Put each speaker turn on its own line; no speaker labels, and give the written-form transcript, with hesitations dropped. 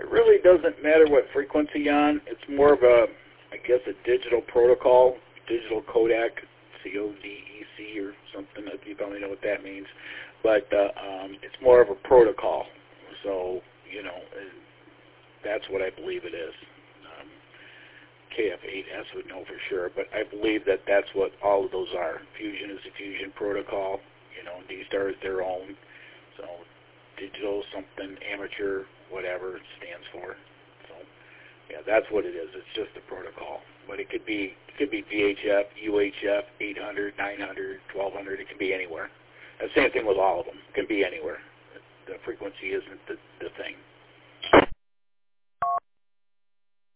It really doesn't matter what frequency you're on. It's more of a, I guess, a digital protocol, digital codec, CODEC or something. You probably know what that means. But it's more of a protocol. So, you know, that's what I believe it is. KF8S would know for sure, but I believe that that's what all of those are. Fusion is a fusion protocol. You know, D-Star is their own. So digital something, amateur, whatever it stands for. So, yeah, that's what it is. It's just a protocol. But it could be VHF, UHF, 800, 900, 1200. It can be anywhere. The same thing with all of them. It can be anywhere. The frequency isn't the thing.